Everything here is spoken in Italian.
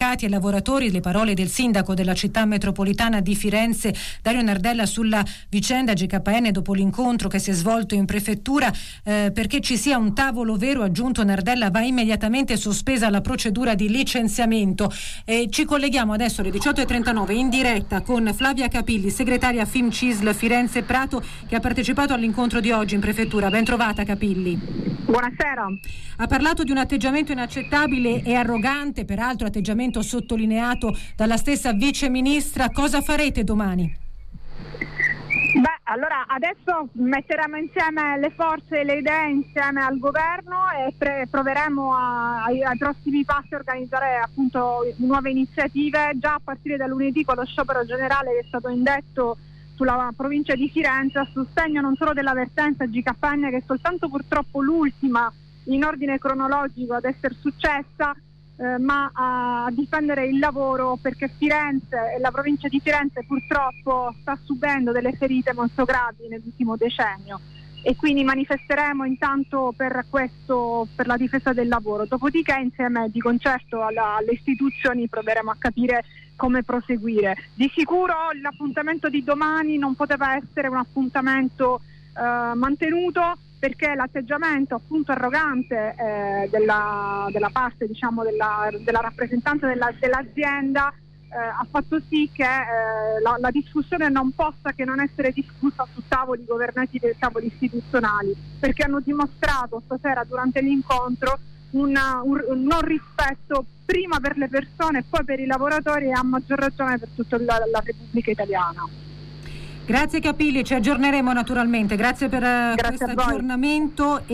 sindacati e lavoratori, le parole del sindaco della città metropolitana di Firenze, Dario Nardella, sulla vicenda GKN dopo l'incontro che si è svolto in prefettura. Perché ci sia un tavolo vero, aggiunto Nardella, va immediatamente sospesa la procedura di licenziamento. Ci colleghiamo adesso alle 18:39 in diretta con Flavia Capilli, segretaria FIMCISL Firenze Prato, che ha partecipato all'incontro di oggi in prefettura. Ben trovata, Capilli. Buonasera. Ha parlato di un atteggiamento inaccettabile e arrogante, peraltro atteggiamento sottolineato dalla stessa vice ministra. Cosa farete domani? Allora adesso metteremo insieme le forze e le idee insieme al governo e proveremo ai prossimi passi a organizzare appunto nuove iniziative già a partire da lunedì con lo sciopero generale che è stato indetto sulla provincia di Firenze a sostegno non solo della vertenza GKN, che è soltanto purtroppo l'ultima in ordine cronologico ad essere successa, ma a difendere il lavoro, perché Firenze e la provincia di Firenze purtroppo sta subendo delle ferite molto gravi nell'ultimo decennio, e quindi manifesteremo intanto per questo, per la difesa del lavoro. Dopodiché insieme di concerto alle istituzioni proveremo a capire come proseguire. Di sicuro l'appuntamento di domani non poteva essere un appuntamento mantenuto, perché l'atteggiamento appunto arrogante della parte, diciamo, della rappresentanza dell'azienda ha fatto sì che la discussione non possa che non essere discussa su tavoli governativi e tavoli istituzionali, perché hanno dimostrato stasera durante l'incontro un non rispetto prima per le persone e poi per i lavoratori, e a maggior ragione per tutta la Repubblica Italiana. Grazie Capilli, ci aggiorneremo naturalmente. Grazie per questo aggiornamento.